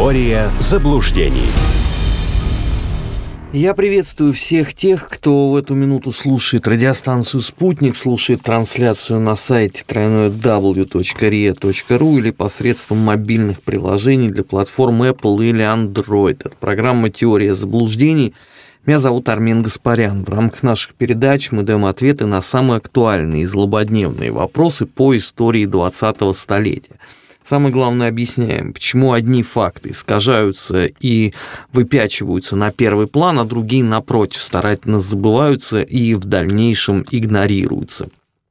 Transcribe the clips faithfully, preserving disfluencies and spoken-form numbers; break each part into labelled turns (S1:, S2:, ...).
S1: Теория заблуждений.
S2: Я приветствую всех тех, кто в эту минуту слушает радиостанцию «Спутник», слушает трансляцию на сайте дабл ю дабл ю дабл ю точка риа точка ру или посредством мобильных приложений для платформ Apple или Android. Это программа «Теория заблуждений». Меня зовут Армен Гаспарян. В рамках наших передач мы даем ответы на самые актуальные и злободневные вопросы по истории двадцатого столетия. Самое главное, объясняем, почему одни факты искажаются и выпячиваются на первый план, а другие, напротив, старательно забываются и в дальнейшем игнорируются.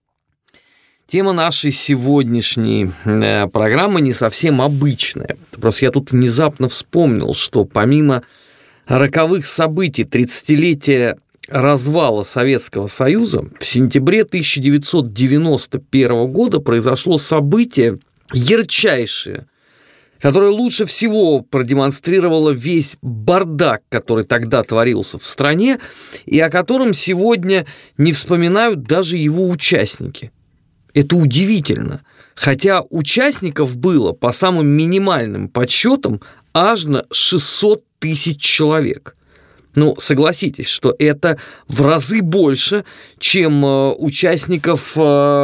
S2: Тема нашей сегодняшней программы не совсем обычная. Просто я тут внезапно вспомнил, что помимо роковых событий тридцатилетия развала Советского Союза, в сентябре тысяча девятьсот девяносто первого года произошло событие, ярчайшее, которое лучше всего продемонстрировало весь бардак, который тогда творился в стране, и о котором сегодня не вспоминают даже его участники. Это удивительно, хотя участников было, по самым минимальным подсчетам, аж на шестьсот тысяч человек. Ну, согласитесь, что это в разы больше, чем участников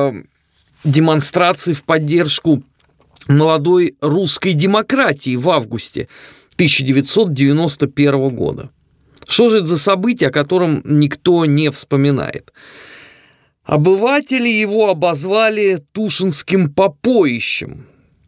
S2: демонстраций в поддержку молодой русской демократии в августе тысяча девятьсот девяносто первого года. Что же это за событие, о котором никто не вспоминает? Обыватели его обозвали Тушинским попоищем,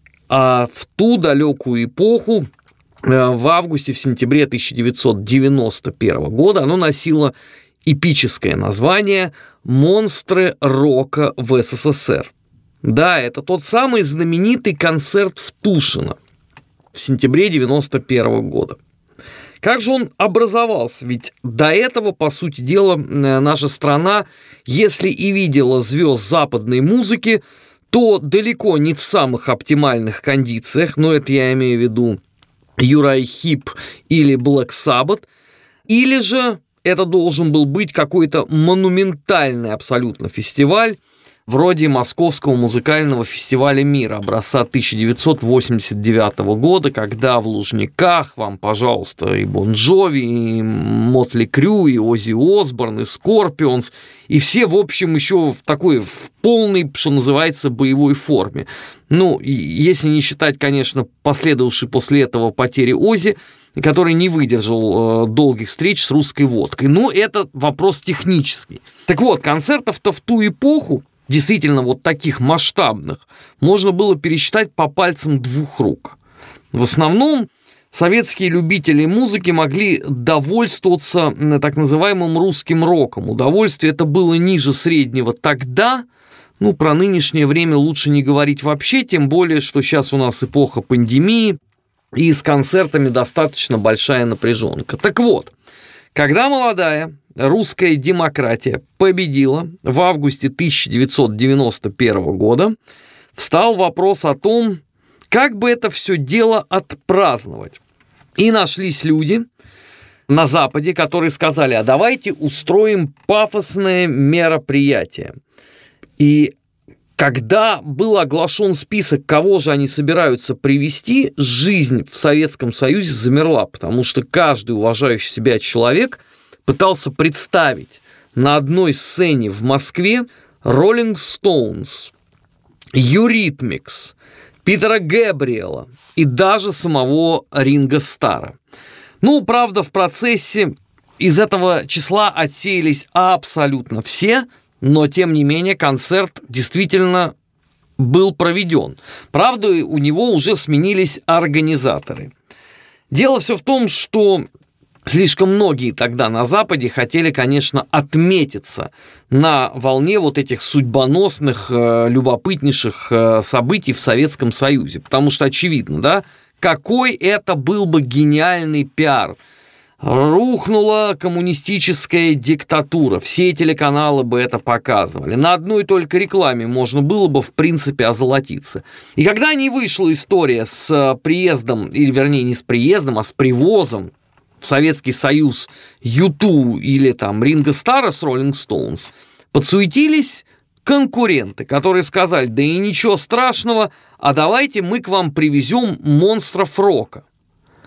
S2: а в ту далекую эпоху, в августе, в сентябре тысяча девятьсот девяносто первого года, оно носило эпическое название «Монстры рока в СССР». Да, это тот самый знаменитый концерт в Тушино в сентябре девяносто первого года. Как же он образовался? Ведь до этого, по сути дела, наша страна, если и видела звезд западной музыки, то далеко не в самых оптимальных кондициях, но это я имею в виду Uriah Heep или Black Sabbath, или же это должен был быть какой-то монументальный абсолютно фестиваль, вроде Московского музыкального фестиваля мира образца тысяча девятьсот восемьдесят девятого года, когда в Лужниках вам, пожалуйста, и Бон Джови, и Мотли Крю, и Оззи Осборн, и Скорпионс, и все, в общем, еще в такой, в полной, что называется, боевой форме. Ну, если не считать, конечно, последовавшей после этого потери Оззи, который не выдержал э, долгих встреч с русской водкой. Но это вопрос технический. Так вот, концертов-то в ту эпоху, действительно вот таких масштабных, можно было пересчитать по пальцам двух рук. В основном советские любители музыки могли довольствоваться так называемым русским роком. Удовольствие это было ниже среднего тогда. Ну, про нынешнее время лучше не говорить вообще, тем более, что сейчас у нас эпоха пандемии, и с концертами достаточно большая напряженка. Так вот, когда молодая русская демократия победила в августе тысяча девятьсот девяносто первого года, встал вопрос о том, как бы это все дело отпраздновать. И нашлись люди на Западе, которые сказали: а давайте устроим пафосное мероприятие. И когда был оглашен список, кого же они собираются привести, жизнь в Советском Союзе замерла, потому что каждый уважающий себя человек пытался представить на одной сцене в Москве Rolling Stones, Eurythmics, Питера Гэбриэла и даже самого Ринго Старра. Ну, правда, в процессе из этого числа отсеялись абсолютно все, но, тем не менее, концерт действительно был проведен. Правда, у него уже сменились организаторы. Дело все в том, что слишком многие тогда на Западе хотели, конечно, отметиться на волне вот этих судьбоносных, любопытнейших событий в Советском Союзе. Потому что очевидно, да, какой это был бы гениальный пиар. Рухнула коммунистическая диктатура, все телеканалы бы это показывали. На одной только рекламе можно было бы, в принципе, озолотиться. И когда не вышла история с приездом, или вернее не с приездом, а с привозом в Советский Союз ю ту или там Ринго Старра с Rolling Stones, подсуетились конкуренты, которые сказали: да и ничего страшного, а давайте мы к вам привезем монстров рока.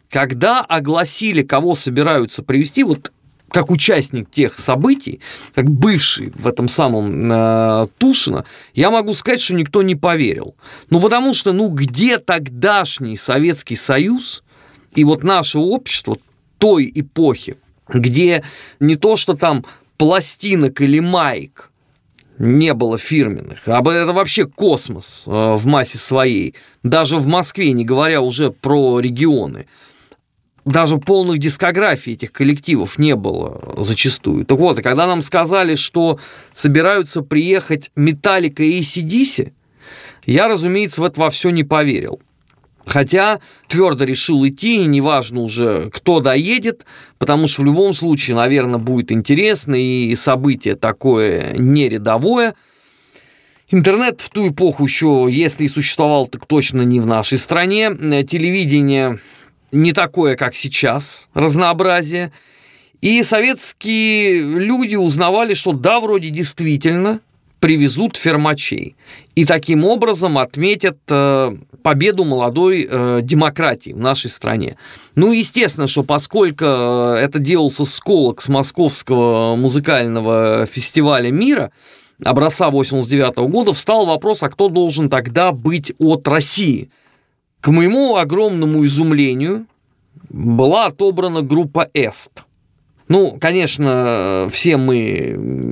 S2: когда огласили, кого собираются привезти, вот как участник тех событий, как бывший в этом самом э, Тушино, я могу сказать, что никто не поверил. Ну, потому что, ну, где тогдашний Советский Союз и вот наше общество той эпохи, где не то, что там пластинок или маек не было фирменных, а это вообще космос э, в массе своей, даже в Москве, не говоря уже про регионы. Даже полных дискографий этих коллективов не было зачастую. Так вот, и когда нам сказали, что собираются приехать Металлика и эй си ди си, я, разумеется, в это во все не поверил. Хотя твердо решил идти, и неважно уже, кто доедет, потому что в любом случае, наверное, будет интересно, и событие такое не рядовое. Интернет в ту эпоху еще, если и существовал, так точно не в нашей стране. Телевидение не такое, как сейчас, разнообразие. И советские люди узнавали, что да, вроде действительно привезут фермачей. И таким образом отметят э, победу молодой э, демократии в нашей стране. Ну, естественно, что поскольку это делался сколок с Московского музыкального фестиваля мира образца восемьдесят девятого года, встал вопрос, а кто должен тогда быть от России? К моему огромному изумлению была отобрана группа «Эст». Ну, конечно, все мы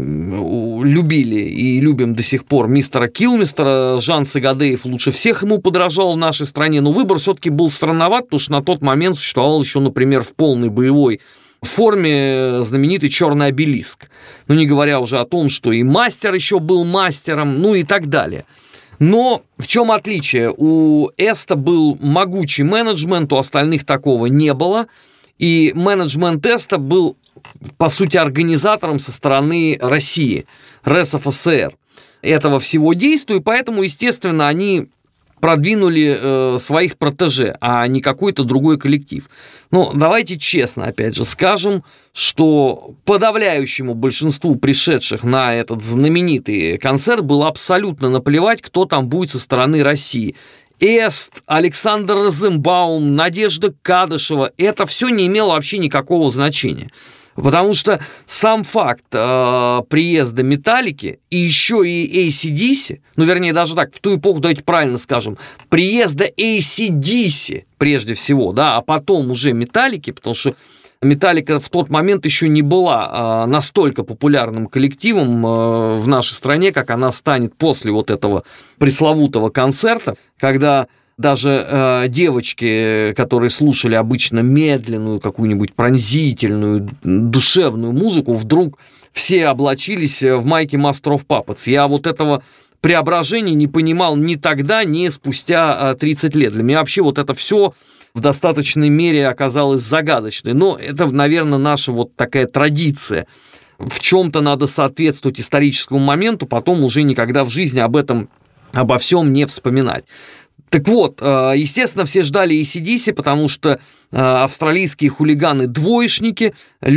S2: любили и любим до сих пор мистера Килмистера. Жан Сагадеев лучше всех ему подражал в нашей стране, но выбор все-таки был странноват, потому что на тот момент существовал еще, например, в полной боевой форме знаменитый «Черный обелиск». Ну, не говоря уже о том, что и мастер еще был мастером, ну и так далее. Но в чем отличие? У Эста был могучий менеджмент, у остальных такого не было. И менеджмент Эста был, по сути, организатором со стороны России, РСФСР, этого всего действия. И поэтому, естественно, они продвинули э, своих протеже, а не какой-то другой коллектив. Но давайте честно, опять же, скажем, что подавляющему большинству пришедших на этот знаменитый концерт было абсолютно наплевать, кто там будет со стороны России. Эст, Александр Розенбаум, Надежда Кадышева – это все не имело вообще никакого значения. Потому что сам факт э, приезда Металлики и еще и эй си ди си, ну, вернее, даже так, в ту эпоху, давайте правильно скажем, приезда эй си ди си прежде всего, да, а потом уже Металлики, потому что Металлика в тот момент еще не была э, настолько популярным коллективом э, в нашей стране, как она станет после вот этого пресловутого концерта, когда даже э, девочки, которые слушали обычно медленную, какую-нибудь пронзительную, душевную музыку, вдруг все облачились в майки Master of Puppets. Я вот этого преображения не понимал ни тогда, ни спустя тридцать лет. Для меня вообще вот это все в достаточной мере оказалось загадочной. Но это, наверное, наша вот такая традиция. В чем-то надо соответствовать историческому моменту, потом уже никогда в жизни об этом, обо всем не вспоминать. Так вот, естественно, все ждали эй си ди си, потому что австралийские хулиганы-двоечники,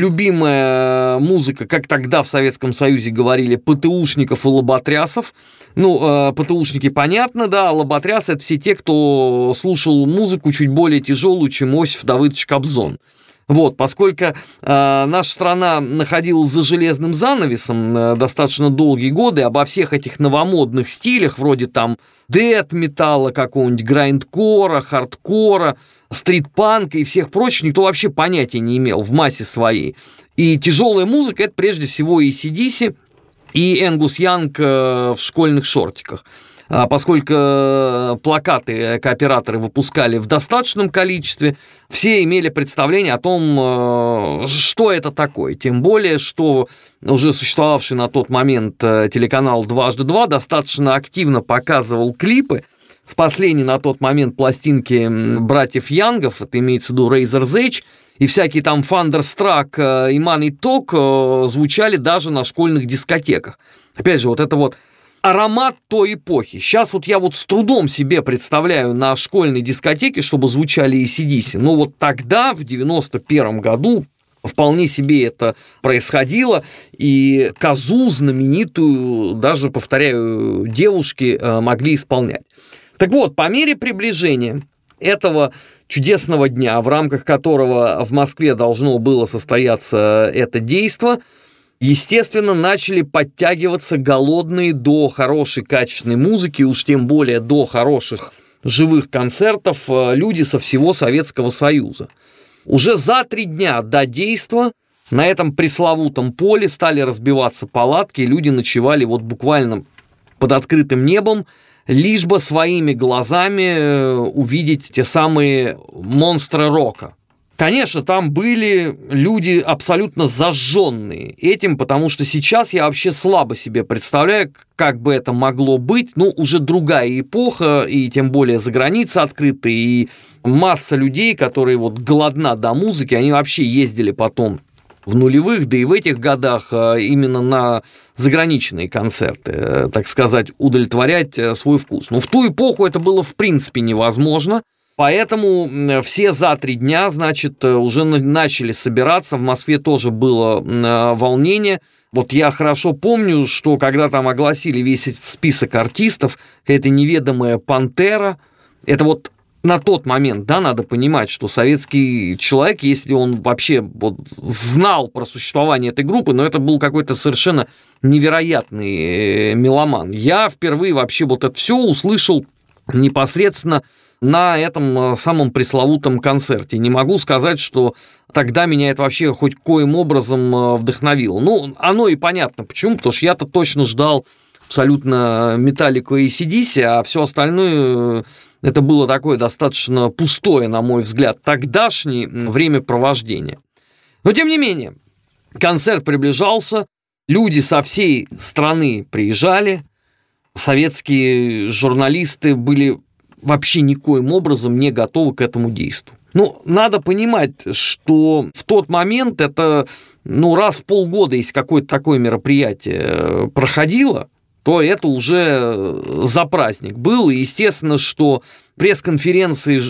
S2: любимая музыка, как тогда в Советском Союзе говорили, ПТУшников и лоботрясов. Ну, ПТУшники понятно, да, а лоботрясы – это все те, кто слушал музыку чуть более тяжелую, чем Осип Давыдович Кобзон. Вот, поскольку э, наша страна находилась за железным занавесом э, достаточно долгие годы, обо всех этих новомодных стилях, вроде там дэт-металла какого-нибудь, грайндкора, хардкора, стрит-панка и всех прочих, никто вообще понятия не имел в массе своей. И тяжелая музыка – это прежде всего эй си ди си и Энгус Янг э, в школьных шортиках. Поскольку плакаты кооператоры выпускали в достаточном количестве, все имели представление о том, что это такое. Тем более, что уже существовавший на тот момент телеканал «Дважды два» достаточно активно показывал клипы с последней на тот момент пластинки братьев Янгов, это имеется в виду Razor's Edge, и всякие там Thunderstruck и Money Talk звучали даже на школьных дискотеках. Опять же, вот это вот аромат той эпохи. Сейчас вот я вот с трудом себе представляю на школьной дискотеке, чтобы звучали эй си ди си. Но вот тогда, в девяносто первом году, вполне себе это происходило. И козу знаменитую, даже, повторяю, девушки могли исполнять. Так вот, по мере приближения этого чудесного дня, в рамках которого в Москве должно было состояться это действо, естественно, начали подтягиваться голодные до хорошей качественной музыки, уж тем более до хороших живых концертов, люди со всего Советского Союза. Уже за три дня до действа на этом пресловутом поле стали разбиваться палатки, и люди ночевали вот буквально под открытым небом, лишь бы своими глазами увидеть те самые монстры рока. Конечно, там были люди абсолютно зажженные этим, потому что сейчас я вообще слабо себе представляю, как бы это могло быть. Ну, уже другая эпоха, и тем более за границей открыты, и масса людей, которые вот голодна до музыки, они вообще ездили потом в нулевых, да и в этих годах именно на заграничные концерты, так сказать, удовлетворять свой вкус. Но в ту эпоху это было в принципе невозможно. Поэтому все за три дня, значит, уже начали собираться. В Москве тоже было волнение. Вот я хорошо помню, что когда там огласили весь этот список артистов, это неведомая «Пантера», это вот на тот момент, да, надо понимать, что советский человек, если он вообще вот знал про существование этой группы, но это был какой-то совершенно невероятный меломан. Я впервые вообще вот это все услышал непосредственно на этом самом пресловутом концерте. Не могу сказать, что тогда меня это вообще хоть коим образом вдохновило. Ну, оно и понятно почему, потому что я-то точно ждал абсолютно Металлику и эй си ди си, а все остальное это было такое достаточно пустое, на мой взгляд, тогдашнее времяпровождение. Но, тем не менее, концерт приближался, люди со всей страны приезжали, советские журналисты были вообще никоим образом не готовы к этому действу. Ну, надо понимать, что в тот момент это, ну, раз в полгода, если какое-то такое мероприятие проходило, то это уже за праздник был. И естественно, что пресс-конференции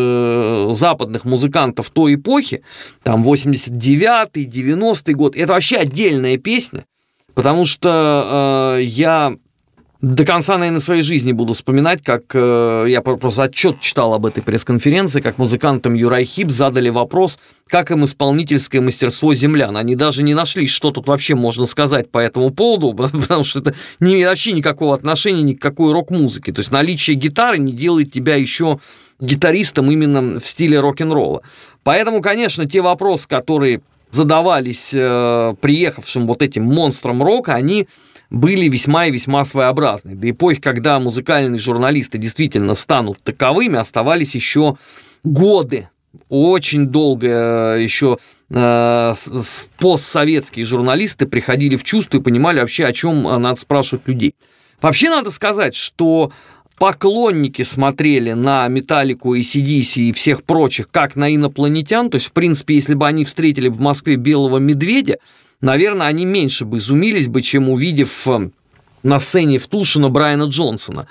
S2: э, западных музыкантов той эпохи, там восемьдесят девятый, девяностый год, это вообще отдельная песня, потому что э, я до конца, наверное, своей жизни буду вспоминать, как э, я просто отчет читал об этой пресс-конференции, как музыкантам Юрай Хип задали вопрос, как им исполнительское мастерство землян. Они даже не нашли, что тут вообще можно сказать по этому поводу, потому что это не, вообще никакого отношения ни к какой рок-музыке. То есть наличие гитары не делает тебя еще гитаристом именно в стиле рок-н-ролла. Поэтому, конечно, те вопросы, которые задавались э, приехавшим вот этим монстрам рока, они были весьма и весьма своеобразны. До эпохи, когда музыкальные журналисты действительно станут таковыми, оставались еще годы. Очень долго еще э, постсоветские журналисты приходили в чувство и понимали вообще, о чем надо спрашивать людей. Вообще надо сказать, что поклонники смотрели на Металлику, эй си ди си и всех прочих как на инопланетян. То есть, в принципе, если бы они встретили в Москве белого медведя, наверное, они меньше бы изумились бы, чем увидев на сцене Евтушина Брайана Джонсона.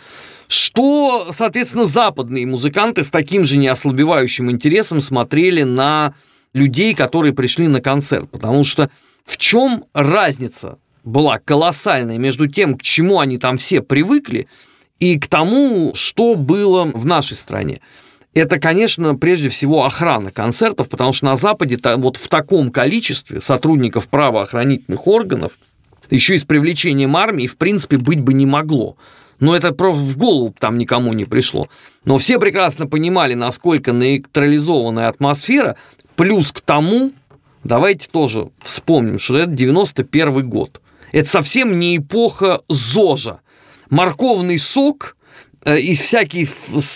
S2: Что, соответственно, западные музыканты с таким же неослабевающим интересом смотрели на людей, которые пришли на концерт. Потому что в чем разница была колоссальная между тем, к чему они там все привыкли, и к тому, что было в нашей стране. Это, конечно, прежде всего охрана концертов, потому что на Западе вот в таком количестве сотрудников правоохранительных органов, еще и с привлечением армии, в принципе, быть бы не могло. Но это просто в голову там никому не пришло. Но все прекрасно понимали, насколько нейтрализованная атмосфера, плюс к тому, давайте тоже вспомним, что это девяносто первый год. Это совсем не эпоха ЗОЖа. Морковный сок и всякие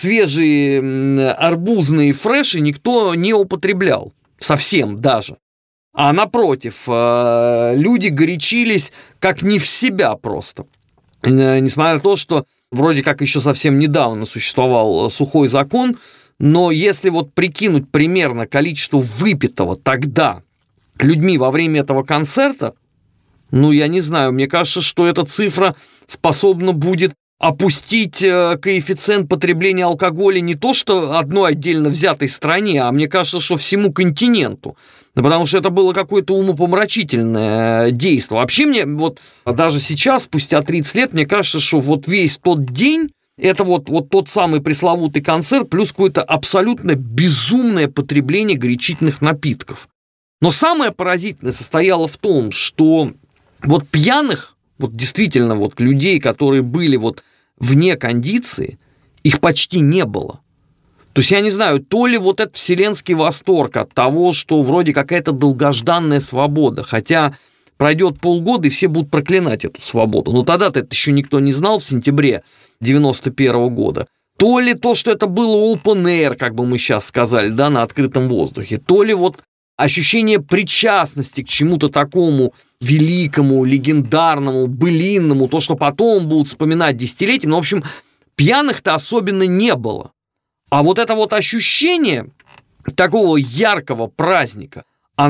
S2: свежие арбузные фреши никто не употреблял. Совсем даже. А напротив, люди горячились как не в себя просто. Несмотря на то, что вроде как еще совсем недавно существовал сухой закон, но если вот прикинуть примерно количество выпитого тогда людьми во время этого концерта, ну, я не знаю, мне кажется, что эта цифра способна будет опустить коэффициент потребления алкоголя не то что одной отдельно взятой стране, а мне кажется, что всему континенту. Потому что это было какое-то умопомрачительное действие. Вообще мне вот даже сейчас, спустя тридцать лет, мне кажется, что вот весь тот день Это вот, вот тот самый пресловутый концерт, плюс какое-то абсолютно безумное потребление горячительных напитков. Но самое поразительное состояло в том, что вот пьяных, вот действительно вот людей, которые были вот вне кондиции, их почти не было. То есть, я не знаю, то ли вот этот вселенский восторг от того, что вроде какая-то долгожданная свобода, хотя пройдет полгода, и все будут проклинать эту свободу. Но тогда-то это еще никто не знал в сентябре девяносто первого года. То ли то, что это было open air, как бы мы сейчас сказали, да, на открытом воздухе, то ли вот ощущение причастности к чему-то такому великому, легендарному, былинному, то, что потом будут вспоминать десятилетиями. Ну, в общем, пьяных-то особенно не было. А вот это вот ощущение такого яркого праздника,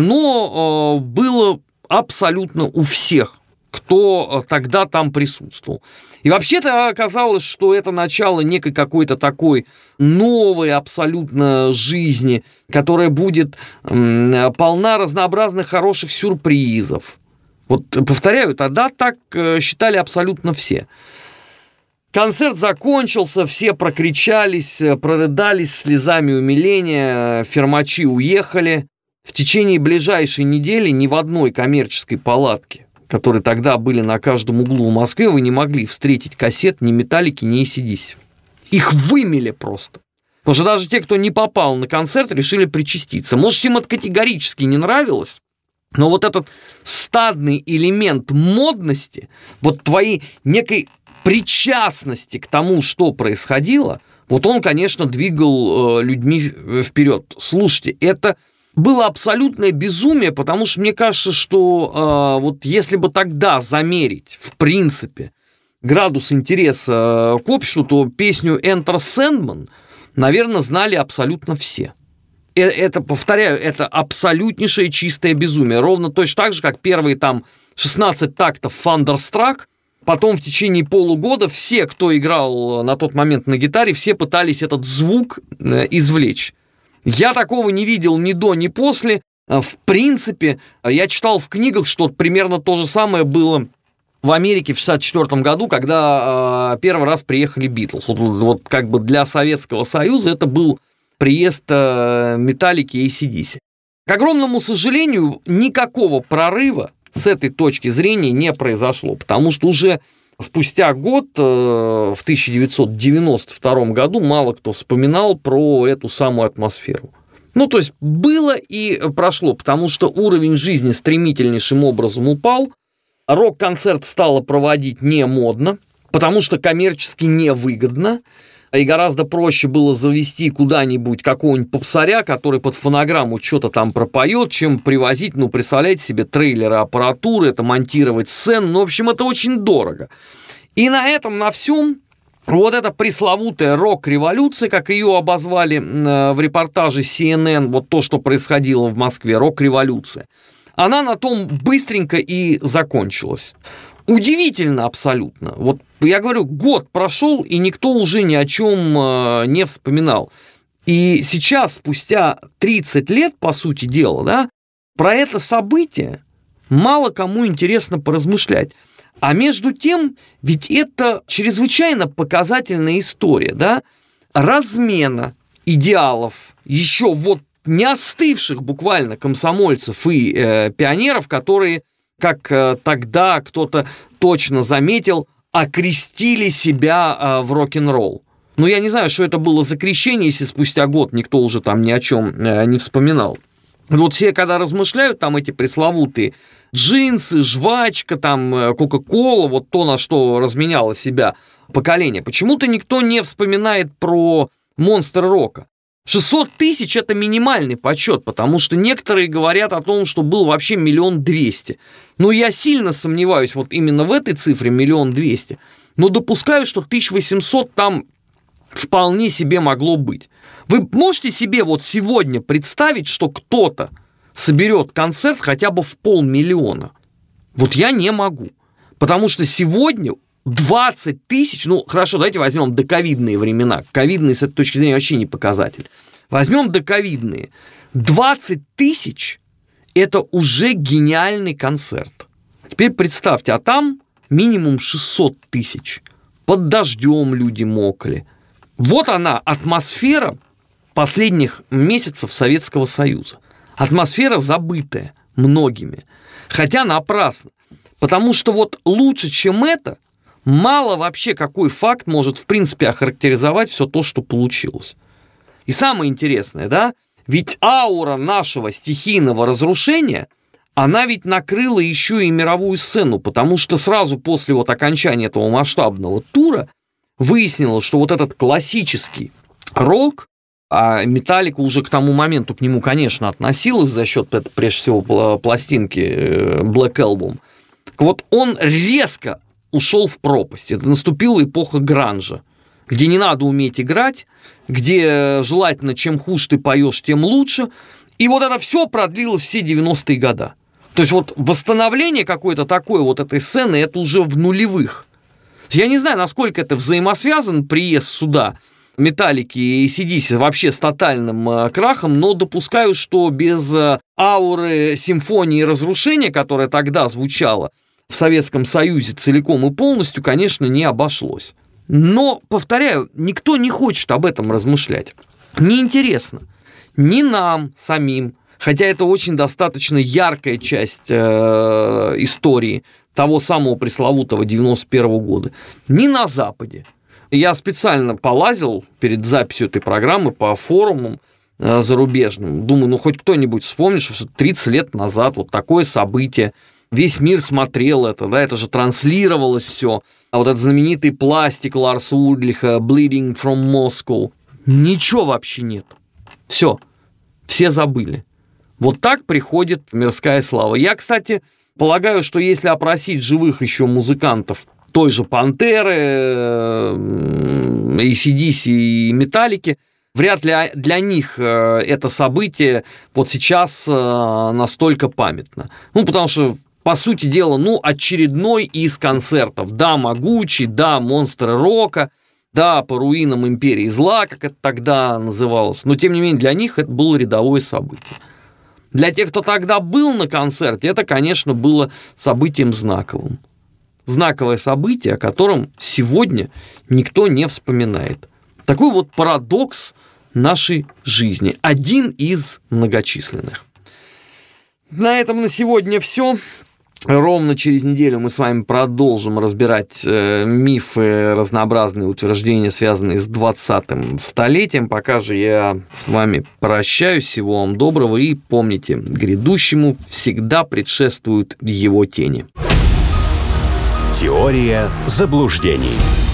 S2: оно э, было абсолютно у всех, кто тогда там присутствовал. И вообще-то оказалось, что это начало некой какой-то такой новой абсолютно жизни, которая будет м, полна разнообразных хороших сюрпризов. Вот, повторяю, тогда так считали абсолютно все. Концерт закончился, все прокричались, прорыдались слезами умиления, фермачи уехали. В течение ближайшей недели ни в одной коммерческой палатке, которые тогда были на каждом углу в Москве, вы не могли встретить кассет ни Металлики, ни эй си ди си. Их вымели просто. Потому что даже те, кто не попал на концерт, решили причаститься. Может, им это категорически не нравилось, но вот этот стадный элемент модности, вот твоей некой причастности к тому, что происходило, вот он, конечно, двигал людьми вперед. Слушайте, это было абсолютное безумие, потому что мне кажется, что э, вот если бы тогда замерить, в принципе, градус интереса к обществу, то песню Enter Sandman, наверное, знали абсолютно все. Это, повторяю, это абсолютнейшее чистое безумие. Ровно точно так же, как первые там шестнадцать тактов Thunderstruck. Потом в течение полугода все, кто играл на тот момент на гитаре, все пытались этот звук извлечь. Я такого не видел ни до, ни после. В принципе, я читал в книгах, что примерно то же самое было в Америке в шестьдесят четвёртом году, когда первый раз приехали Битлз. Вот, вот как бы для Советского Союза это был приезд Металлики и эй си ди си. К огромному сожалению, никакого прорыва с этой точки зрения не произошло, потому что уже спустя год, в тысяча девятьсот девяносто втором году, мало кто вспоминал про эту самую атмосферу. Ну, то есть было и прошло, потому что уровень жизни стремительнейшим образом упал, рок-концерт стало проводить не модно, потому что коммерчески невыгодно, и гораздо проще было завести куда-нибудь какого-нибудь попсаря, который под фонограмму что-то там пропоет, чем привозить, ну, представляете себе, трейлеры аппаратуры, это монтировать сцену, ну, в общем, это очень дорого. И на этом, на всем, вот эта пресловутая рок-революция, как ее обозвали в репортаже си эн эн, вот то, что происходило в Москве, рок-революция, она на том быстренько и закончилась. Удивительно абсолютно. Вот я говорю, год прошел, и никто уже ни о чем не вспоминал. И сейчас, спустя тридцать лет, по сути дела, да, про это событие мало кому интересно поразмышлять. А между тем, ведь это чрезвычайно показательная история, да, размена идеалов еще вот не остывших буквально комсомольцев и э, пионеров, которые, как э, тогда кто-то точно заметил, окрестили себя э, в рок-н-ролл. Ну, я не знаю, что это было за крещение, если спустя год никто уже там ни о чем э, не вспоминал. Вот все, когда размышляют, там эти пресловутые джинсы, жвачка, там, кока-кола, вот то, на что разменяло себя поколение, почему-то никто не вспоминает про монстр рока. шестьсот тысяч – это минимальный подсчет, потому что некоторые говорят о том, что был вообще миллион двести. Но я сильно сомневаюсь вот именно в этой цифре миллион двести. Но допускаю, что тысяча восемьсот там вполне себе могло быть. Вы можете себе вот сегодня представить, что кто-то соберет концерт хотя бы в полмиллиона? Вот я не могу. Потому что сегодня двадцать тысяч, ну хорошо, давайте возьмем доковидные времена. Ковидные с этой точки зрения вообще не показатель. Возьмем доковидные. двадцать тысяч – это уже гениальный концерт. Теперь представьте, а там минимум шестьсот тысяч. под дождем люди мокли. Вот она, атмосфера последних месяцев Советского Союза. Атмосфера забытая многими. Хотя напрасно. Потому что вот лучше, чем это, мало вообще какой факт может, в принципе, охарактеризовать все то, что получилось. И самое интересное, да, ведь аура нашего стихийного разрушения, она ведь накрыла еще и мировую сцену, потому что сразу после вот окончания этого масштабного тура выяснилось, что вот этот классический рок, а Металлика уже к тому моменту к нему, конечно, относилась за счет, это, прежде всего, пластинки Black Album, вот он резко ушел в пропасть. Это наступила эпоха гранжа, где не надо уметь играть, где желательно, чем хуже ты поешь, тем лучше. И вот это все продлилось все девяностые годы. То есть вот восстановление какое-то такое вот этой сцены, это уже в нулевых. Я не знаю, насколько это взаимосвязан приезд сюда Металлики и эй си ди си вообще с тотальным крахом, но допускаю, что без ауры симфонии разрушения, которая тогда звучала в Советском Союзе целиком и полностью, конечно, не обошлось. Но, повторяю, никто не хочет об этом размышлять. Неинтересно. Ни нам самим, хотя это очень достаточно яркая часть э, истории того самого пресловутого девяносто первого года, ни на Западе. Я специально полазил перед записью этой программы по форумам э, зарубежным. Думаю, ну хоть кто-нибудь вспомнит, что тридцать лет назад вот такое событие, весь мир смотрел это, да, это же транслировалось все. А вот этот знаменитый пластик Ларса Ульриха «Bleeding from Moscow», ничего вообще нет. Все, все забыли. Вот так приходит мирская слава. Я, кстати, полагаю, что если опросить живых еще музыкантов той же «Пантеры», эй си ди си и «Металлики», вряд ли для них это событие вот сейчас настолько памятно. Ну, потому что, по сути дела, ну, очередной из концертов. Да, могучий, да, монстры рока, да, по руинам империи зла, как это тогда называлось. Но, тем не менее, для них это было рядовое событие. Для тех, кто тогда был на концерте, это, конечно, было событием знаковым. Знаковое событие, о котором сегодня никто не вспоминает. Такой вот парадокс нашей жизни. Один из многочисленных. На этом на сегодня все. Ровно через неделю мы с вами продолжим разбирать э, мифы, разнообразные утверждения, связанные с двадцатым столетием. Пока же я с вами прощаюсь. Всего вам доброго. И помните, грядущему всегда предшествуют его тени.
S1: Теория заблуждений.